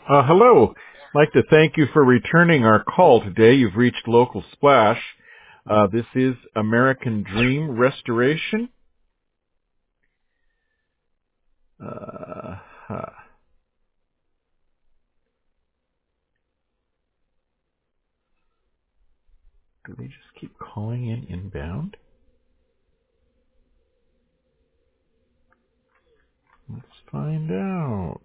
Hello. I'd like to thank you for returning our call today. You've reached Local Splash. This is American Dream Restoration. Huh. Do they just keep calling in inbound? Let's find out.